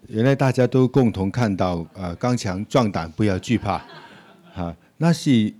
原来大家都共同看到，刚强壮胆，不要惧怕，那是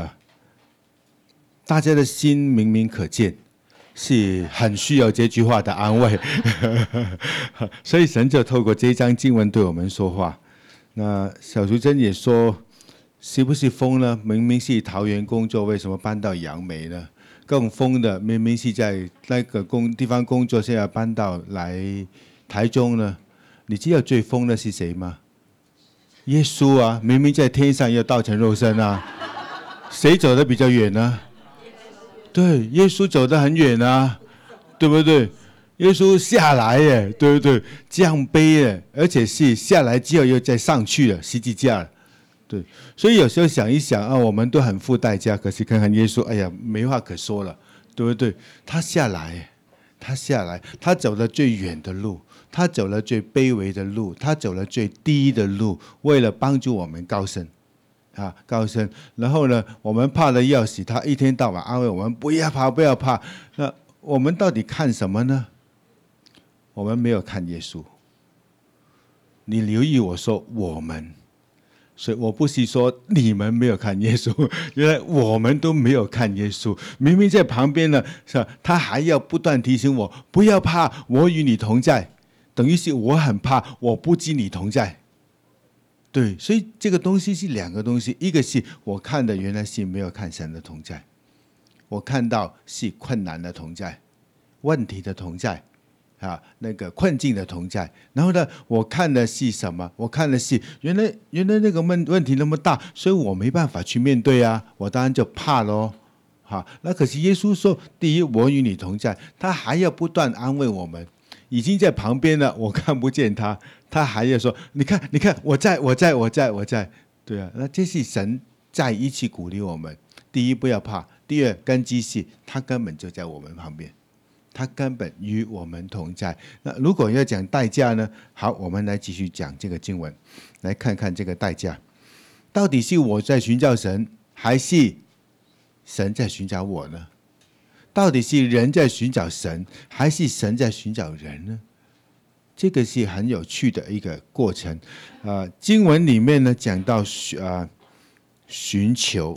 大家的心明明可见，是很需要这句话的安慰，所以神就透过这一章经文对我们说话。那小淑珍也说，是不是疯呢？明明是桃园工作，为什么搬到杨梅呢？更疯的，明明是在那个地方工作，现在搬到来台中呢？你知道最疯的是谁吗？耶稣啊！明明在天上要道成肉身啊，谁走得比较远呢？对，耶稣走得很远啊，对不对？耶稣下来耶，对不对？降卑耶，而且是下来之后又再上去了，十字架了。对，所以有时候想一想啊，我们都很付代价，可是看看耶稣，哎呀，没话可说了，对不对？他下来，他走了最远的路，他走了最卑微的路，他走了最低的路，为了帮助我们高升。高升，然后呢，我们怕的要死，他一天到晚安慰我们不要怕，不要怕。那我们到底看什么呢？我们没有看耶稣。你留意我说我们，所以我不是说你们没有看耶稣，原来我们都没有看耶稣。明明在旁边呢，是吧？他还要不断提醒我不要怕，我与你同在。等于是我很怕，我不知你同在。对，所以这个东西是两个东西，一个是我看的原来是没有看神的同在，我看到是困难的同在，问题的同在，那个困境的同在。然后呢，我看的是什么？我看的是原来那个问题那么大，所以我没办法去面对啊，我当然就怕咯。那可是耶稣说，第一，我与你同在，他还要不断安慰我们。已经在旁边了，我看不见他，他还要说：“你看，你看，我在。”对啊，那这是神在一起鼓励我们。第一，不要怕；第二，根基是他根本就在我们旁边，他根本与我们同在。那如果要讲代价呢？好，我们来继续讲这个经文，来看看这个代价，到底是我在寻找神，还是神在寻找我呢？到底是人在寻找神，还是神在寻找人呢？这个是很有趣的一个过程。经文里面呢讲到寻求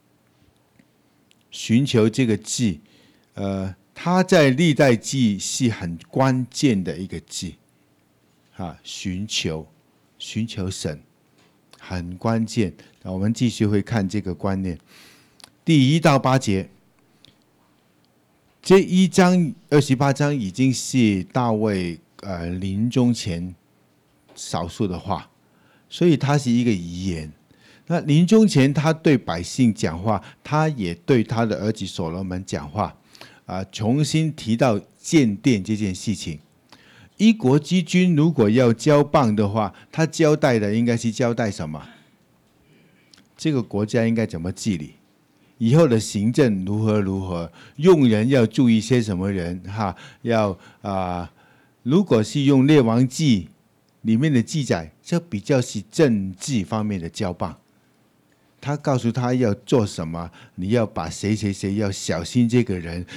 这个字，它在历代记是很关键的一个字。寻求神很关键。我们继续会看这个观念，第1到8节。这1章28章已经是大卫临终前少数的话，所以它是一个遗言。那临终前他对百姓讲话，他也对他的儿子所罗门讲话，重新提到建殿这件事情。一国之君如果要交棒的话，他交代的应该是交代什么？这个国家应该怎么治理？以后的行政如何，用人要注意些什么人？如果是用列王记里面的记载，这比较是政治方面的交棒。他告诉他要做什么，你要把谁要小心这个人，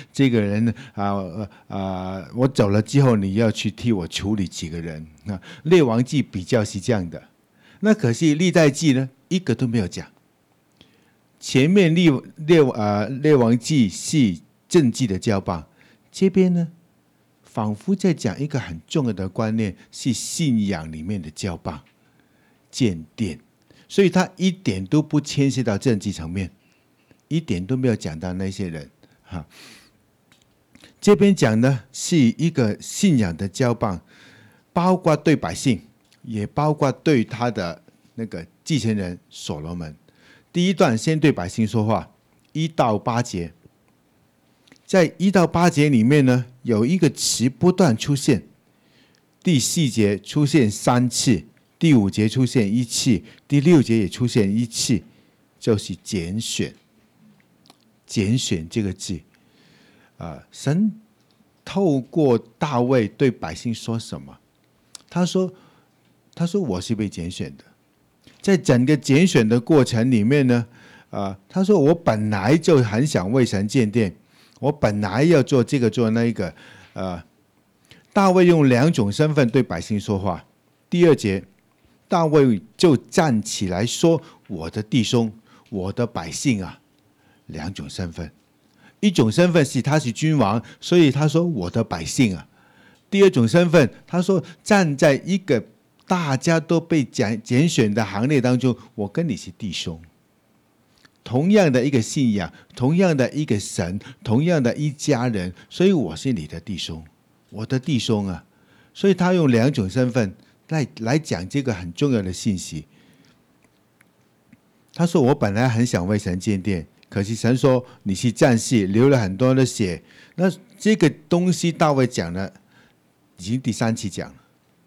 我走了之后你要去替我处理几个人。列王记比较是这样的，那可是历代记呢，一个都没有讲。前面列王记是政治的交棒，这边呢仿佛在讲一个很重要的观念，是信仰里面的交棒，建殿。所以他一点都不牵涉到政治层面，一点都没有讲到那些人。这边讲呢是一个信仰的交棒，包括对百姓，也包括对他的那个继承人所罗门。第一段先对百姓说话，1到8节。在1到8节里面呢，有一个词不断出现，第4节出现3次，第5节出现1次，第6节也出现1次，就是拣选。拣选这个字，神透过大卫对百姓说什么？他说我是被拣选的。在整个拣选的过程里面呢，他说我本来就很想为神建殿，我本来要做这个做那个。大卫用2种身份对百姓说话， 第2节，大卫就站起来说：“我的弟兄，我的百姓啊。”2种身份，一种身份是他是君王，所以他说我的百姓啊。第2种身份，他说站在一个大家都被拣选的行列当中，我跟你是弟兄。同样的一个信仰，同样的一个神，同样的一家人，所以我是你的弟兄，我的弟兄啊。所以他用2种身份来讲这个很重要的信息。他说我本来很想为神建殿，可惜神说你是战士，流了很多的血。那这个东西大卫讲了，已经第3次讲了，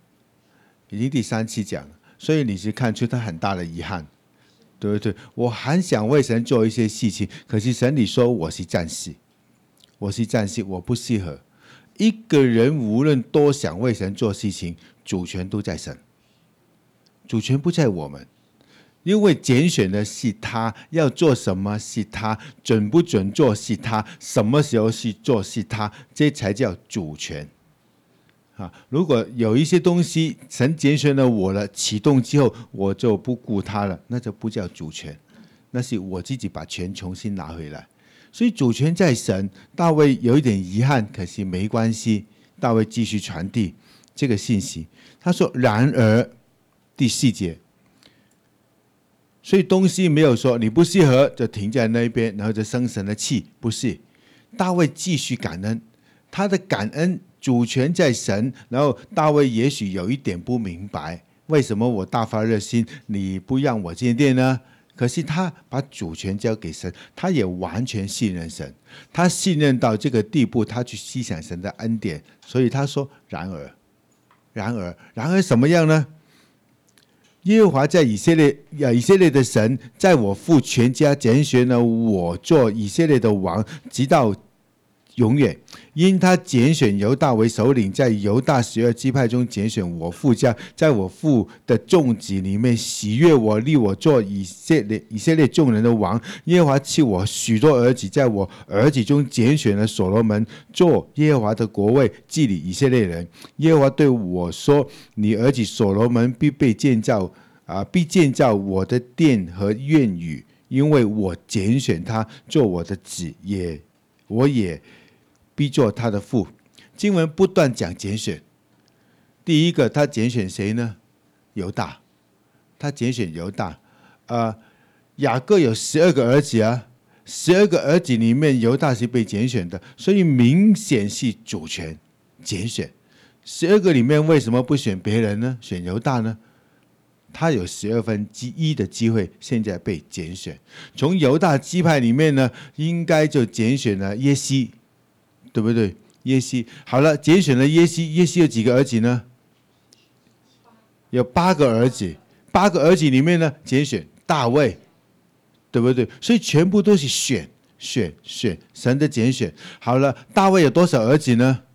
所以你是看出他很大的遗憾，对不对？我很想为神做一些事情，可是神你说我是战士，我不适合。一个人无论多想为神做事情，主权都在神，主权不在我们。因为拣选的是他，要做什么是他，准不准做是他，什么时候去做是他，这才叫主权。如果有一些东西神拣选了我了，启动之后我就不顾他了，那就不叫主权，那是我自己把权重新拿回来。所以主权在神，大卫有一点遗憾，可是没关系，大卫继续传递这个信息。他说然而第4节，所以东西没有说你不适合就停在那边，然后就生神的气，不是。大卫继续感恩，他的感恩主权在神，然后大卫也许有一点不明白，为什么我大发热心你不让我建殿呢？可是他把主权交给神，他也完全信任神，他信任到这个地步，他去思想神的恩典。所以他说然而什么样呢？耶和华在以色列的神，在我父全家拣选了我做以色列的王，直到永远。因他拣选犹大为首领，在犹大12支派中拣选我父家，在我父的众子里面喜悦我，立我做以色列众人的王。耶和华赐我许多儿子，在我儿子中拣选了所罗门做耶和华的国位，治理以色列人。耶和华对我说：你儿子所罗门必建造我的殿和院宇，因为我拣选他做我的子，我也必做他的父。经文不断讲拣选。第一个他拣选谁呢？犹大，他拣选犹大。雅各有12个儿子啊，12个儿子里面犹大是被拣选的，所以明显是主权拣选。12个里面为什么不选别人呢？选犹大呢？他有1/12的机会，现在被拣选。从犹大支派里面呢，应该就拣选了耶西，对不对？耶西好了，拣选了耶西。耶西有几个儿子呢？有8个儿子。8个儿子里面呢，拣选大卫，对不对？所以全部都是选，神的拣选。好了，大卫有多少儿子呢？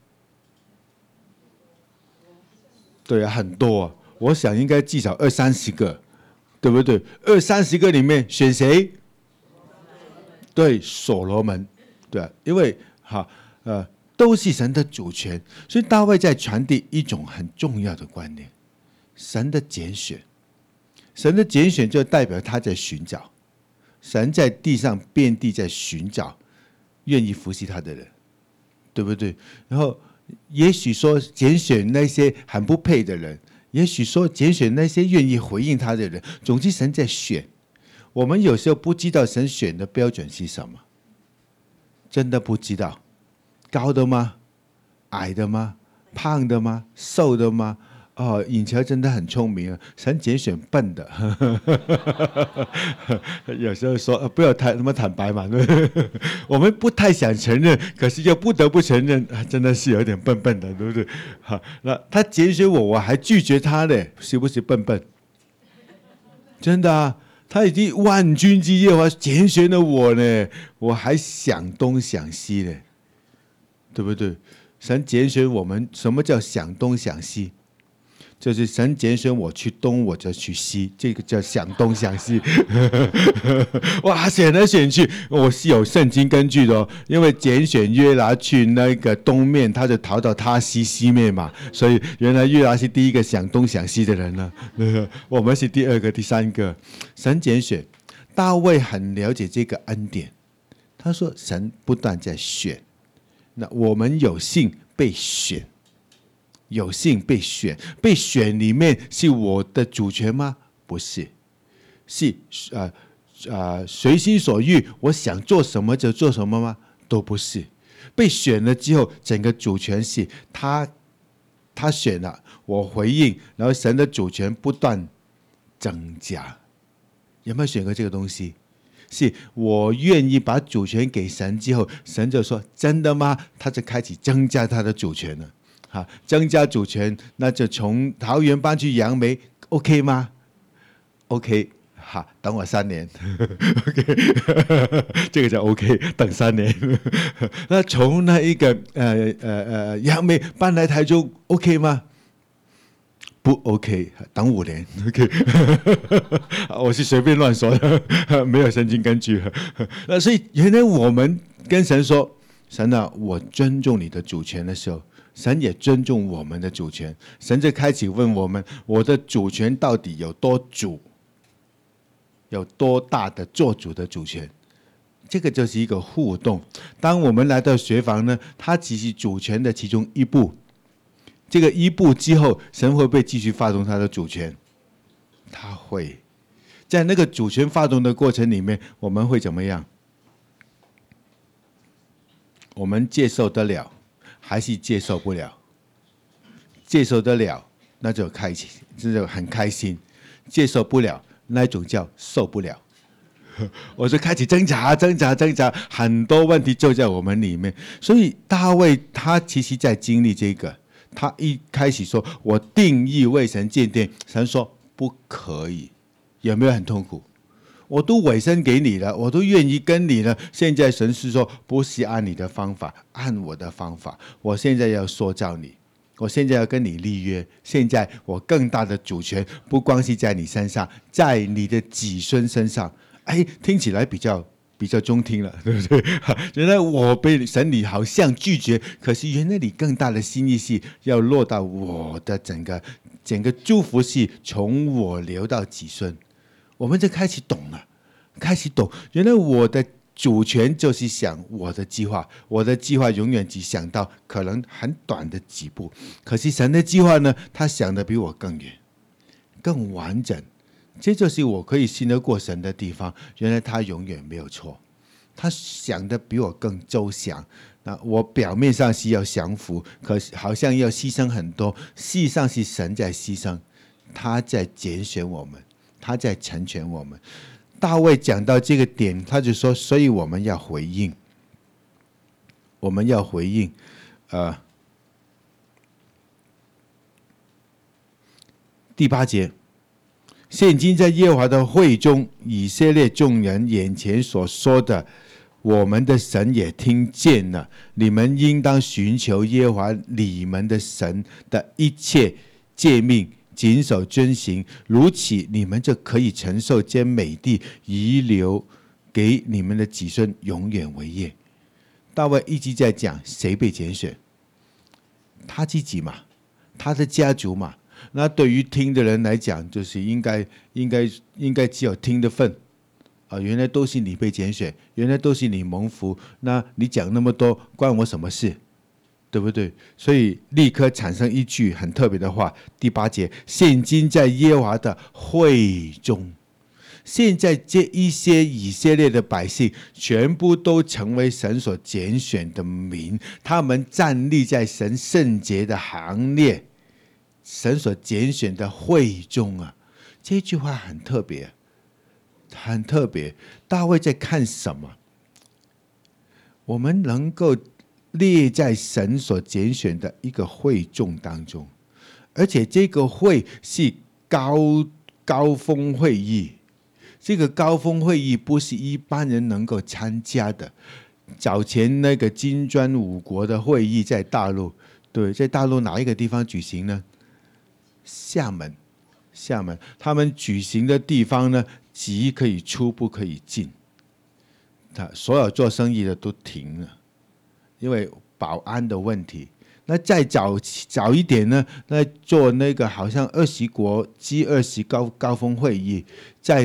对啊，很多啊。我想应该至少20-30个，对不对？20-30个里面选谁？对，所罗门，对啊，因为都是神的主权，所以大卫在传递一种很重要的观念：神的拣选，神的拣选就代表他在寻找，神在地上遍地在寻找愿意服侍他的人，对不对？然后也许说拣选那些很不配的人。也许说拣选那些愿意回应他的人，总之神在选。我们有时候不知道神选的标准是什么，真的不知道。高的吗？矮的吗？胖的吗？瘦的吗？尹乔真的很聪明啊，神拣选笨的。有时候说不要那么坦白嘛，对不对？我们不太想承认，可是又不得不承认，真的是有点笨笨的，对不对？好，那他拣选我，我还拒绝他呢，是不是笨笨？真的啊，他已经万军之耶和华拣选了我呢，我还想东想西呢，对不对？神拣选我们，什么叫想东想西？ 就是神拣选我去东，我就去西，这个叫想东想西。哇，选来选去，我是有圣经根据的哦，因为拣选约拿去那个东面，他就逃到他西面嘛，所以原来约拿是第一个想东想西的人了。我们是第二个、第三个。神拣选大卫，很了解这个恩典。他说，神不断在选，那我们有幸被选。有幸被选，被选里面是我的主权吗？不是，是随心所欲，我想做什么就做什么吗？都不是。被选了之后，整个主权是他选了，我回应，然后神的主权不断增加。有没有选过这个东西？是我愿意把主权给神之后，神就说：“真的吗？”他就开始增加他的主权了。增加主权，那就从桃园搬去杨梅 ，OK 吗 ？OK， 等我3年，OK， 这个叫 OK， 等3年。那从那一个杨梅搬来台中 ，OK 吗？不 OK， 等5年 ，OK， 我是随便乱说的，没有圣经根据。那所以原来我们跟神说，神啊，我尊重你的主权的时候。神也尊重我们的主权，神就开始问我们：我的主权到底有多主？有多大的做主的主权？这个就是一个互动。当我们来到学房呢，它只是主权的其中一步。这个一步之后，神会不会继续发动他的主权？他会。在那个主权发动的过程里面，我们会怎么样？我们接受得了。还是接受不了，接受得了那就开心，这就很开心；接受不了那种叫受不了。我就开始挣扎，很多问题就在我们里面。所以大卫他其实在经历这个，他一开始说：“我定义为神建殿。”神说不可以，有没有很痛苦？我都委身给你了，我都愿意跟你了。现在神是说，不是按你的方法，按我的方法。我现在要塑造你，我现在要跟你立约。现在我更大的主权，不光是在你身上，在你的子孙身上。哎，听起来比较中听了，对不对？原来我被神你好像拒绝，可是原来你更大的心意是要落到我的整个祝福是从我流到子孙。我们就开始懂了，原来我的主权就是想我的计划，我的计划永远只想到可能很短的几步，可是神的计划呢，他想的比我更远，更完整。这就是我可以信得过神的地方。原来他永远没有错，他想的比我更周详。那我表面上是要降服，可是好像要牺牲很多，事实上是神在牺牲，他在拣选我们。他在成全我们。大卫讲到这个点，他就说：“所以我们要回应，我们要回应。”第8节，现今在耶和华的会中，以色列众人眼前所说的，我们的神也听见了。你们应当寻求耶和华你们的神的一切诫命。谨守遵行，如此你们就可以承受将美地遗留给你们的子孙，永远为业。大卫一直在讲谁被拣选，他自己嘛，他的家族嘛。那对于听的人来讲，就是应该只有听的份原来都是你被拣选，原来都是你蒙福。那你讲那么多，关我什么事？对不对？所以立刻产生一句很特别的话，第8节，现今在耶和华的会中，现在这一些以色列的百姓全部都成为神所拣选的民，他们站立在神圣洁的行列，神所拣选的会中啊。这句话很特别，很特别。大卫在看什么？我们能够列在神所拣选的一个会众当中，而且这个会是高峰会议。这个高峰会议不是一般人能够参加的。早前那个金砖5国的会议在大陆，对，在大陆哪一个地方举行呢？ 厦门，他们举行的地方呢，即可以出不可以进，所有做生意的都停了，因为保安的问题。那再早一点呢，那做那个好像20国 G20 高峰会议，在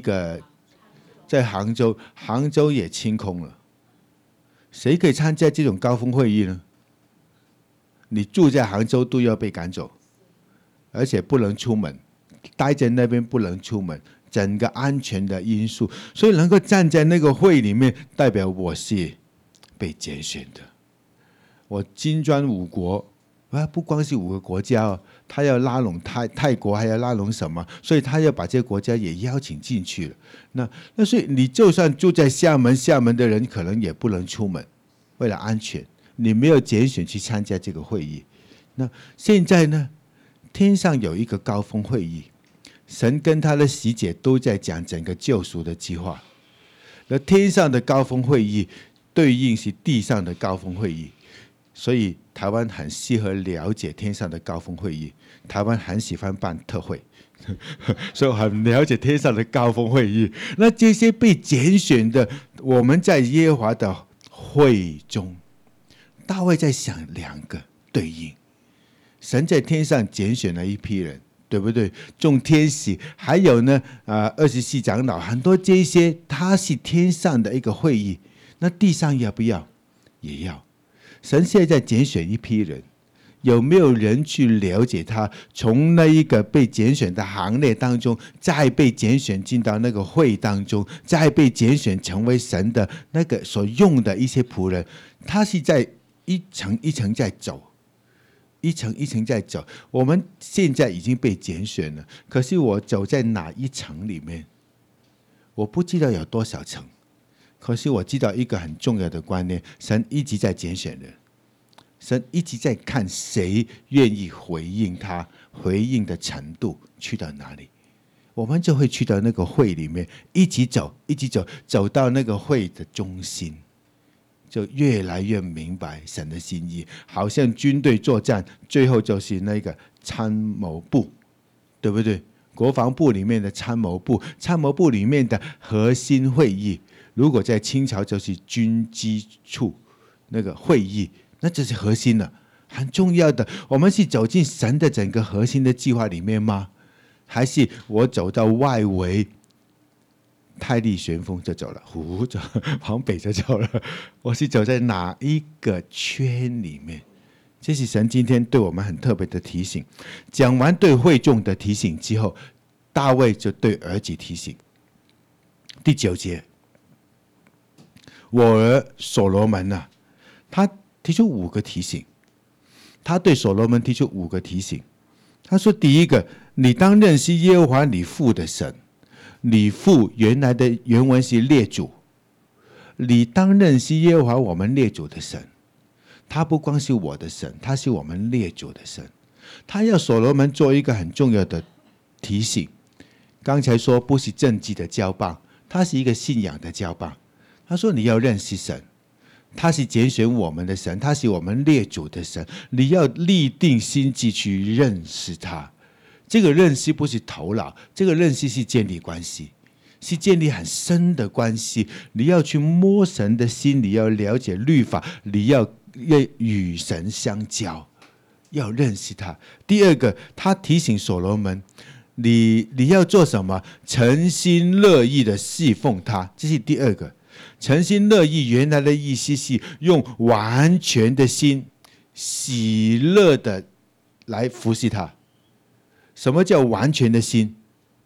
杭州也清空了。谁可以参加这种高峰会议呢？你住在杭州都要被赶走，而且不能出门，待在那边不能出门，整个安全的因素，所以能够站在那个会里面，代表我是被拣选的。我金砖5国，不光是5个国家哦，他要拉拢泰国，还要拉拢什么？所以他要把这些国家也邀请进去了。那所以你就算住在厦门的人可能也不能出门，为了安全，你没有拣选去参加这个会议。那现在呢，天上有一个高峰会议，神跟他的使者都在讲整个救赎的计划。那天上的高峰会议对应是地上的高峰会议。所以台湾很适合了解天上的高峰会议，台湾很喜欢办特会，所以很了解天上的高峰会议。那这些被拣选的，我们在耶和华的会中，大卫在想2个对应，神在天上拣选了一批人，对不对？众天使，还有呢，24长老，很多这些，它是天上的一个会议。那地上要不要？也要。神现在拣选一批人，有没有人去了解他？从那一个被拣选的行列当中，再被拣选进到那个会当中，再被拣选成为神的那个所用的一些仆人，他是在一层一层在走，一层一层在走。我们现在已经被拣选了，可是我走在哪一层里面？我不知道有多少层。可是我知道一个很重要的观念，神一直在拣选人，神一直在看谁愿意回应他，回应的程度去到哪里，我们就会去到那个会里面，一起走，走到那个会的中心，就越来越明白神的心意。好像军队作战，最后就是那个参谋部，对不对？国防部里面的参谋部，参谋部里面的核心会议。如果在清朝就是军机处那个会议，那这是核心了，很重要的。我们是走进神的整个核心的计划里面吗？还是我走到外围，太力旋风就走了，走往北就走了？我是走在哪一个圈里面？这是神今天对我们很特别的提醒。讲完对会众的提醒之后，大卫就对儿子提醒。第9节。我儿所罗门啊，他提出5个提醒，他对所罗门提出5个提醒。他说：第一个，你当认识耶和华你父的神。你父原来的原文是列祖，你当认识耶和华我们列祖的神。他不光是我的神，他是我们列祖的神。他要所罗门做一个很重要的提醒。刚才说不是政绩的交棒，他是一个信仰的交棒。他说：“你要认识神，他是拣选我们的神，他是我们列祖的神。你要立定心志去认识他。这个认识不是头脑，这个认识是建立关系，是建立很深的关系。你要去摸神的心，你要了解律法，你要与神相交，要认识他。第二个，他提醒所罗门。”你要做什么？诚心乐意的侍奉他，这是第2个。诚心乐意原来的意思是用完全的心，喜乐的来服侍他。什么叫完全的心？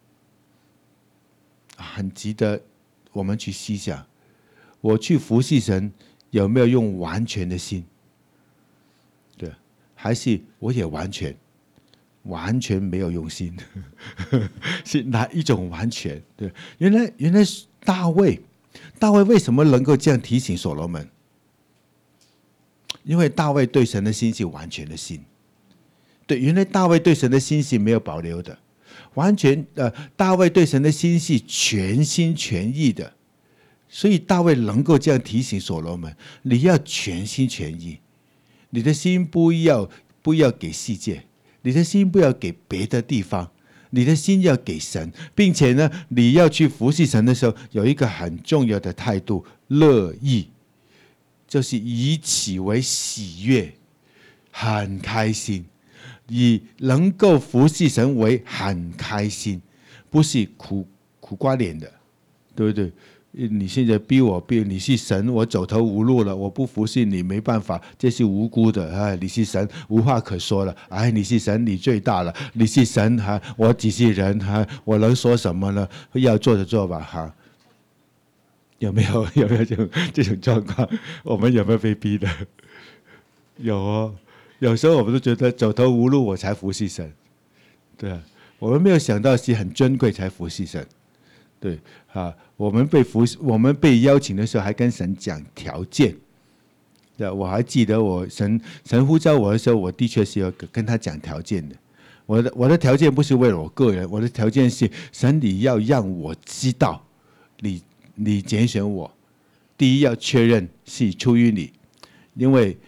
很值得我们去思想。我去服侍神，有没有用完全的心？对，还是我也完全没有用心？是哪一种完全？对，原来大卫为什么能够这样提醒所罗门？因为大卫对神的心是完全的心。对，原来大卫对神的心是没有保留的，完全大卫对神的心是全心全意的，所以大卫能够这样提醒所罗门：你要全心全意，你的心不要给世界， 你的心不要给别的地方，你的心要给神，并且呢，你要去服侍神的时候，有一个很重要的态度，乐意，就是以己为喜悦，很开心，以能够服侍神为很开心，不是苦瓜脸的，对不对？你现在逼你是神，我走投无路了，我不服侍你没办法，这是无辜的。哎，你是神，无话可说了。哎，你是神，你最大了。你是神，我只是人，我能说什么呢？要做就做吧，哈。有没有这种状况？我们有没有被逼的？有哦，有时候我们都觉得走投无路，我才服侍神。对啊，我们没有想到是很珍贵才服侍神。对啊，我们被邀请的时候，还跟神讲条件。对，我还记得神呼召我的时候，我的确是要跟他讲条件的。我的条件不是为了我个人，我的条件是神，你要让我知道你拣选我。第一要确认是出于你，因为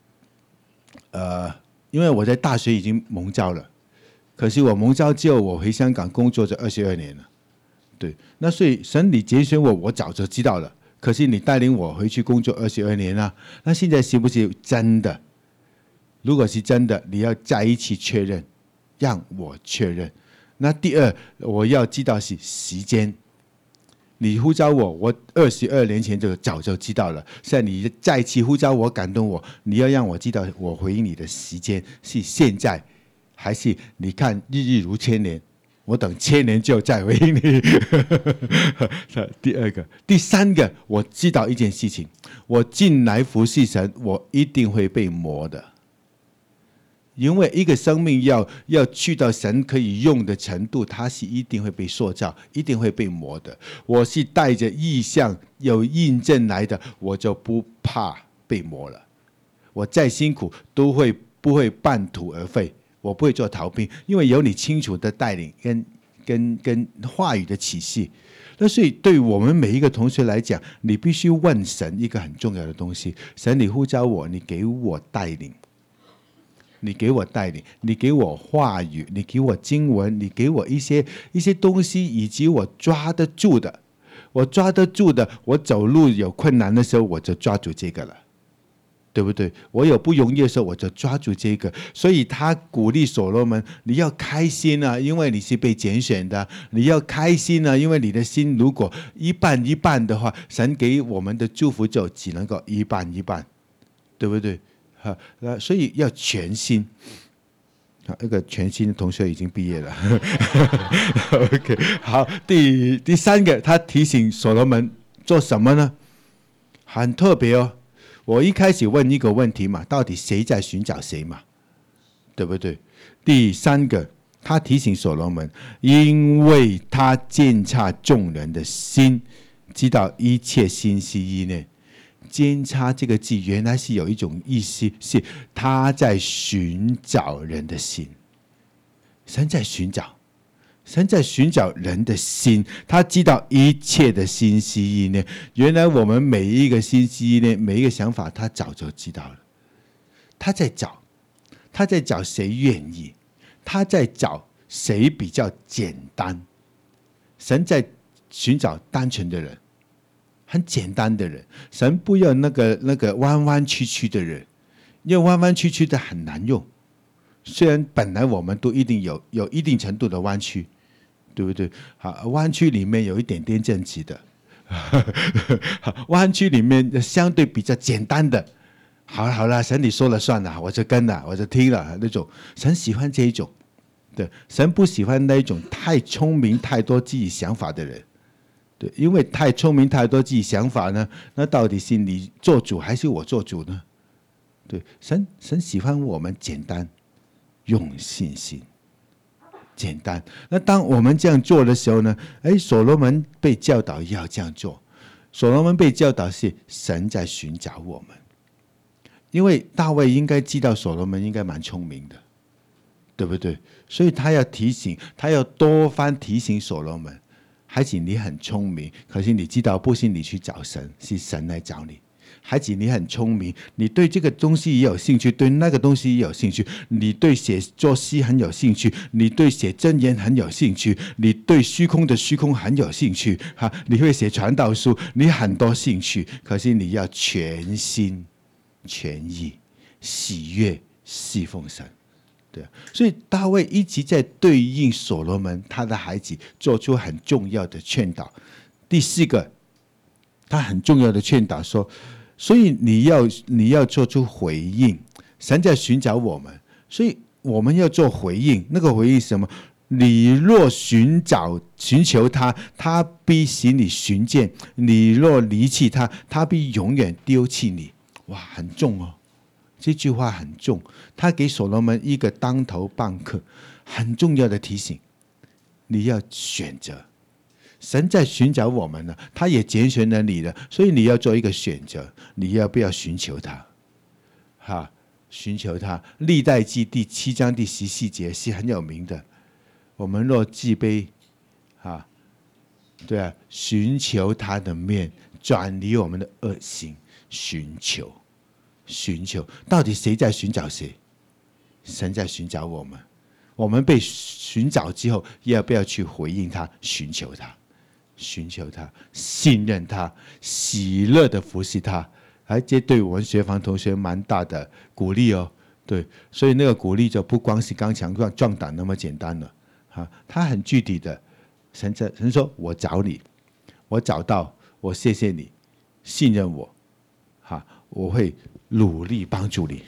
我在大学已经蒙召了，可是我蒙召之后，我回香港工作这22年了。对，那所以神你拣选我早就知道了。可是你带领我回去工作22年了，那现在是不是真的？如果是真的，你要再一起确认，让我确认。那第二，我要知道是时间。你呼召我22年前就早就知道了。现在你再一次呼召我，感动我，你要让我知道我回应你的时间是现在，还是你看日日如千年？我等1000年就再回应你。第二个，第三个，我知道一件事情，我进来服侍神，我一定会被磨的。因为一个生命要去到神可以用的程度，它是一定会被塑造，一定会被磨的。我是带着意向有印证来的，我就不怕被磨了。我再辛苦都不会半途而废。我不会做逃兵，因为有你清楚的带领跟话语的启示。那所以对我们每一个同学来讲，你必须问神一个很重要的东西：神，你呼召我，你给我带领，你给我带领，你给我话语，你给我经文，你给我一些东西，以及我抓得住的。我抓得住的，我走路有困难的时候，我就抓住这个了。对不对？我有不容易的时候，我就抓住这个。所以他鼓励所罗门，你要开心啊，因为你是被拣选的。你要开心啊，因为你的心如果一半一半的话，神给我们的祝福就只能够一半一半，对不对？所以要全心。那个全心的同学已经毕业了。OK， 好，第三个，他提醒所罗门做什么呢？很特别哦。我一开始问一个问题嘛，到底谁在寻找谁嘛，对不对？第三个，他提醒所罗门，因为他鉴察众人的心，知道一切心思意念。鉴察这个字原来是有一种意思，是他在寻找人的心。神在寻找人的心，他知道一切的心思意念。原来我们每一个心思意念，每一个想法，他早就知道了。他在找谁愿意，他在找谁比较简单。神在寻找单纯的人，很简单的人。神不要那个弯弯曲曲的人，因为弯弯曲曲的很难用。虽然本来我们都一定有一定程度的弯曲，对不对？好，弯曲里面有一点点正直的，弯曲里面相对比较简单的，好了，神你说了算了，我就跟了，我就听了那种。神喜欢这一种，对，神不喜欢那一种太聪明、太多自己想法的人，对，因为太聪明、太多自己想法呢，那到底是你做主还是我做主呢？对，神喜欢我们简单。用信心，简单。那当我们这样做的时候呢？所罗门被教导要这样做。所罗门被教导是神在寻找我们，因为大卫应该知道所罗门应该蛮聪明的，对不对？所以他要提醒，他要多番提醒所罗门：孩子，你很聪明，可是你知道不是你去找神，是神来找你。 孩子，你很聪明，你对这个东西也有兴趣，对那个东西也有兴趣，你对写作诗很有兴趣，你对写箴言很有兴趣，你对虚空的虚空很有兴趣，你会写传道书，你很多兴趣，可是你要全心全意喜悦侍奉神。对，所以大卫一直在对应所罗门他的孩子做出很重要的劝导。第四个，他很重要的劝导说，所以你要做出回应，神在寻找我们，所以我们要做回应。那个回应是什么？你若寻求他，他必使你寻见；你若离弃他，他必永远丢弃你。哇，很重哦，这句话很重。他给所罗门一个当头棒喝，很重要的提醒：你要选择。神在寻找我们呢，他也拣选了你了，所以你要做一个选择，你要不要寻求他？寻求他。历代记第7章第14节是很有名的。我们若自卑，对啊，寻求他的面，转离我们的恶行，寻求，到底谁在寻找谁？神在寻找我们。我们被寻找之后，要不要去回应他，寻求他？信任他，喜乐的服侍他，这对我们学房同学蛮大的鼓励哦。对，所以那个鼓励就不光是刚强壮胆那么简单了，他很具体的。神说：“我找你，我找到，我谢谢你，信任我，我会努力帮助你。”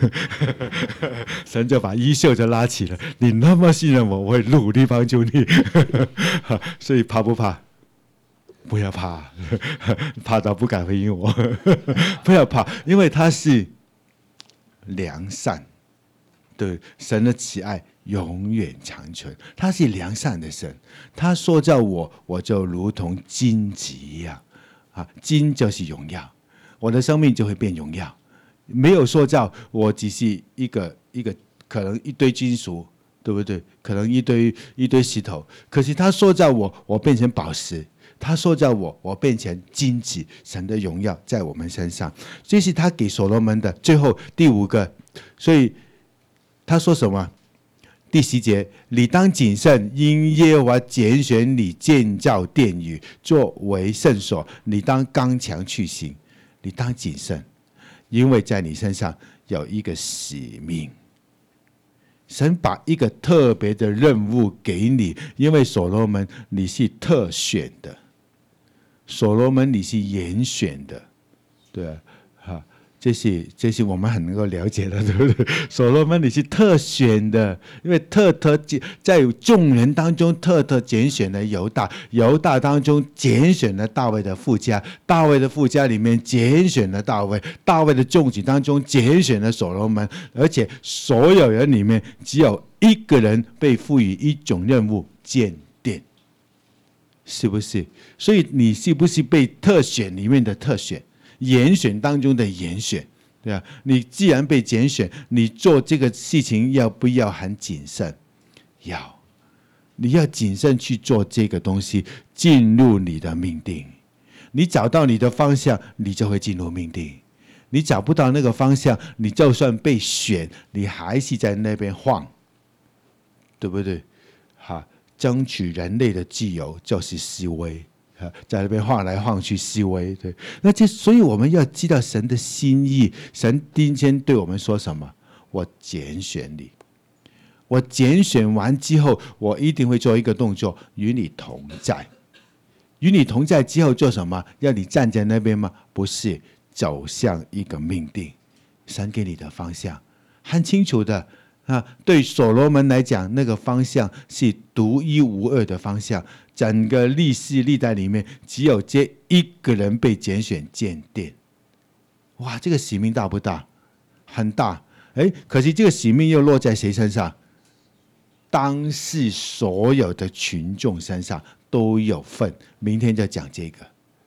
神就把衣袖就拉起了，你那么信任我，我会努力帮助你。所以怕不怕？不要怕，怕到不敢回应我。不要怕，因为他是良善，对，神的慈爱永远长存。他是良善的神，他塑造我，我就如同金子一样，金就是荣耀，我的生命就会变荣耀。没有塑造我，只是一个可能一堆金属，对不对？可能一堆石头，可是他塑造我，我变成宝石。他塑造我，我变成金子，神的荣耀在我们身上。这是他给所罗门的最后第5个。所以他说什么？第10节，你当谨慎，因耶和华拣选你建造殿宇，作为圣所，你当刚强去行。你当谨慎，因为在你身上有一个使命。神把一个特别的任务给你，因为所罗门你是特选的，所罗门你是严选的，对啊，这是我们很能够了解的，对不对？所罗门你是特选的，因为特在众人当中特拣选了犹大，犹大当中拣选了大卫的父家，大卫的父家里面拣选了大卫，大卫的众子当中拣选了所罗门，而且所有人里面只有一个人被赋予一种任务，建殿，是不是？所以你是不是被特选里面的特选？严选当中的严选，对啊，你既然被拣选，你做这个事情要不要很谨慎？你要谨慎去做这个东西，进入你的命定。你找到你的方向，你就会进入命定。你找不到那个方向，你就算被选，你还是在那边晃，对不对？争取人类的自由就是思维。在那边晃来晃去思维，对，所以我们要知道神的心意。神今天对我们说什么？我拣选你，我拣选完之后，我一定会做一个动作，与你同在。与你同在之后做什么？要你站在那边吗？不是，走向一个命定。神给你的方向很清楚的。对所罗门来讲，那个方向是独一无二的方向。整个历史历代里面，只有这一个人被拣选建殿。哇，这个使命大不大？很大。可是这个使命又落在谁身上？当时所有的群众身上都有份。明天就讲这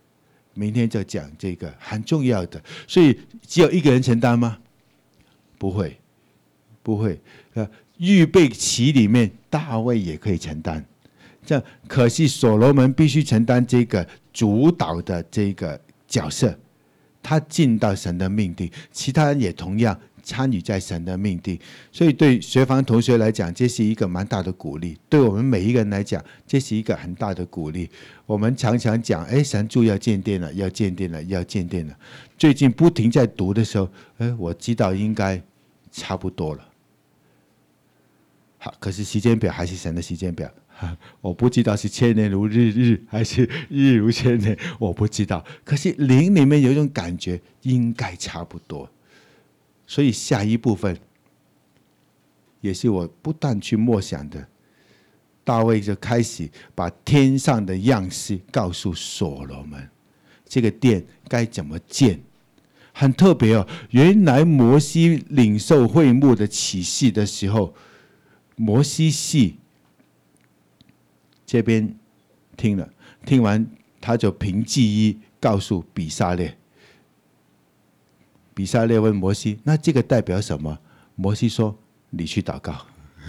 个，很重要的。所以只有一个人承担吗？不会。预备期里面，大卫也可以承担。可惜所罗门必须承担这个主导的这个角色， 他进到神的命定，其他人也同样参与在神的命定。所以对学房同学来讲，这是一个蛮大的鼓励；对我们每一个人来讲，这是一个很大的鼓励。我们常常讲，神就要建殿了，要建殿了，要建殿了。最近不停在读的时候，我知道应该差不多了。好，可是时间表还是神的时间表。我不知道是千年如日日还是日如千年，我不知道。可是灵里面有一种感觉，应该差不多。所以下一部分也是我不断去默想的。大卫就开始把天上的样式告诉所罗门，这个殿该怎么建。很特别哦，原来摩西领受会幕的启示的时候，摩西是这边听了，听完他就凭记忆告诉比撒列。比撒列问摩西：“那这个代表什么？”摩西说：“你去祷告。”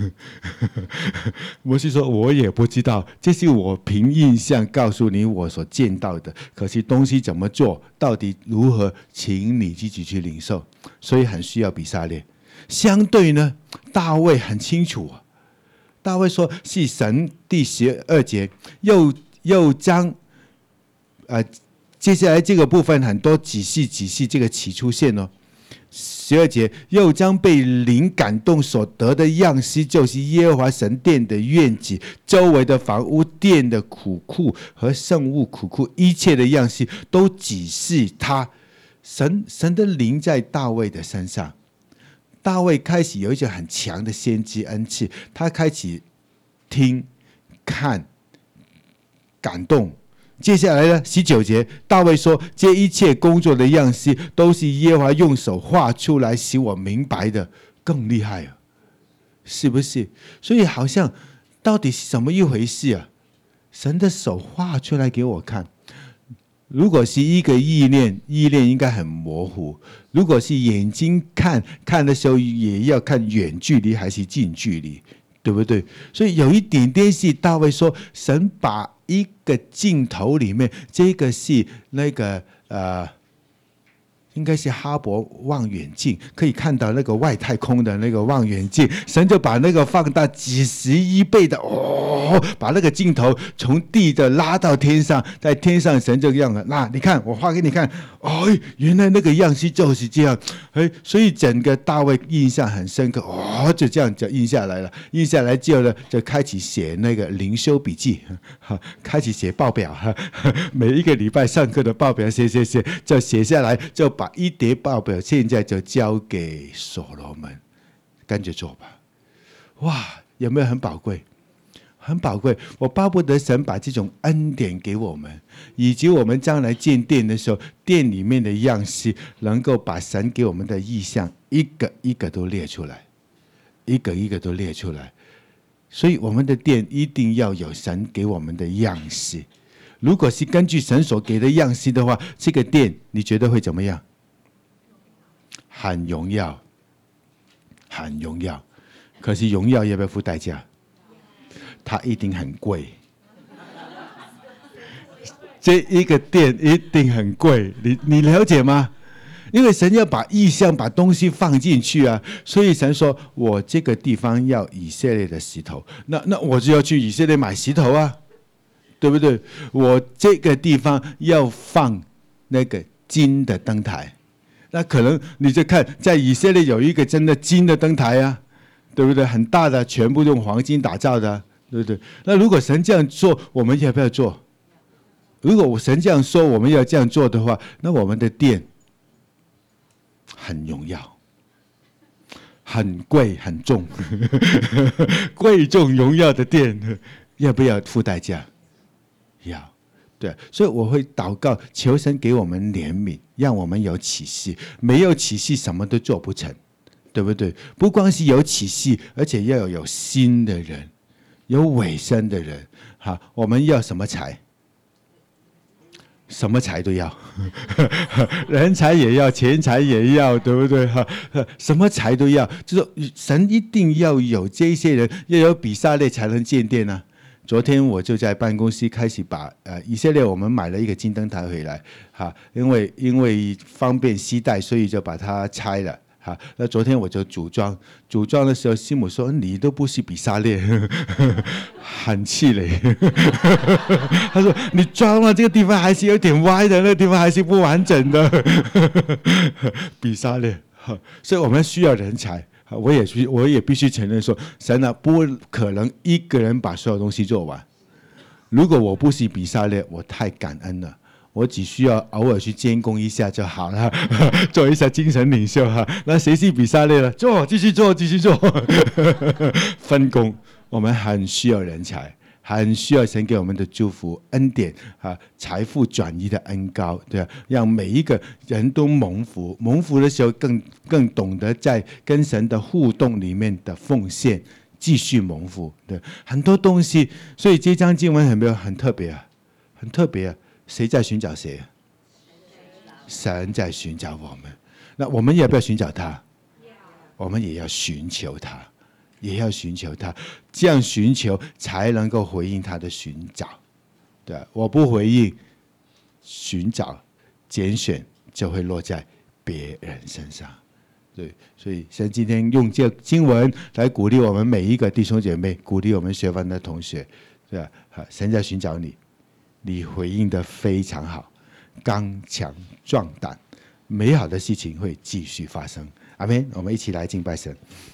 摩西说：“我也不知道，这是我凭印象告诉你我所见到的。可是东西怎么做，到底如何，请你自己去领受。所以很需要比撒列。相对呢，大卫很清楚啊。大卫说是神第12节又将接下来这个部分很多仔细这个起出现哦。12节又将被灵感动所得的样式，就是耶和华神殿的院子、周围的房屋、殿的库库和圣物库库，一切的样式都指示他。神的灵在大卫的身上。大卫开始有一种很强的先知恩赐，他开始听、看、感动。接下来呢，19节，大卫说：“这一切工作的样式，都是耶和华用手画出来，使我明白的。”更厉害啊，是不是？所以好像到底是怎么一回事啊？神的手画出来给我看。如果是一个意念应该很模糊。如果是眼睛看的时候，也要看远距离还是近距离，对不对？所以有一点点是大卫说，神把一个镜头里面，这个是那个应该是哈勃望远镜，可以看到那个外太空的那个望远镜，神就把那个放大几十亿倍的把那个镜头从地的拉到天上，在天上神就这样了。那你看，我画给你看，原来那个样式就是这样，所以整个大卫印象很深刻，就这样就印下来了。印下来之后呢，就开始写那个灵修笔记，开始写报表，每一个礼拜上课的报表写，就写下来，就把一叠报表现在就交给所罗门，跟着做吧。哇，有没有很宝贵？很宝贵。我巴不得神把这种恩典给我们，以及我们将来建殿的时候，殿里面的样式能够把神给我们的意象一个一个都列出来，一个一个都列出来。所以我们的殿一定要有神给我们的样式。如果是根据神所给的样式的话，这个殿你觉得会怎么样？很荣耀，很荣耀。可是荣耀要不要付代价？它一定很贵。这一个殿一定很贵，你了解吗？因为神要把意象、把东西放进去啊，所以神说：“我这个地方要以色列的石头，那我就要去以色列买石头啊，对不对？我这个地方要放那个金的灯台，那可能你就看，在以色列有一个真的金的灯台啊，对不对？很大的，全部用黄金打造的啊。”对不对？那如果神这样做，我们要不要做？如果神这样说，我们要这样做的话，那我们的殿很荣耀，很贵，很重，贵重荣耀的殿，要不要付代价？要，对。所以我会祷告，求神给我们怜悯，让我们有启示。没有启示，什么都做不成，对不对？不光是有启示，而且要有心的人。有委身的人，我们要什么财？什么财都要，人财也要，钱财也要，对不对？什么财都要，就是神一定要有这些人，要有比撒列才能建殿啊。 昨天我就在办公室开始把以色列我们买了一个金灯台回来，因为方便携带，所以就把它拆了。那昨天我就组装的时候，师母说：“你都不是比撒列，很气馁。”他说：“你装了这个地方还是有点歪的，那个地方还是不完整的。”比撒列，所以我们需要人才。我也必须承认说，神啊，不可能一个人把所有东西做完。如果我不是比撒列，我太感恩了。我只需要偶尔去监工一下就好了，做一下精神领袖哈。那谁是比撒列了？继续做，分工。我们很需要人才，很需要神给我们的祝福、恩典财富转移的恩膏，对啊，让每一个人都蒙福。蒙福的时候更懂得在跟神的互动里面的奉献，继续蒙福。对，很多东西，所以这章经文很特别啊，很特别啊。谁在寻找谁？神在寻找我们。那我们要不要寻找他？我们也要寻求他，这样寻求才能够回应他的寻找。对，我不回应寻找拣选，就会落在别人身上。对，所以神今天用这经文来鼓励我们每一个弟兄姐妹，鼓励我们学班的同学，对吧？神在寻找你。你回应得非常好，刚强壮胆，美好的事情会继续发生。阿们，我们一起来敬拜神。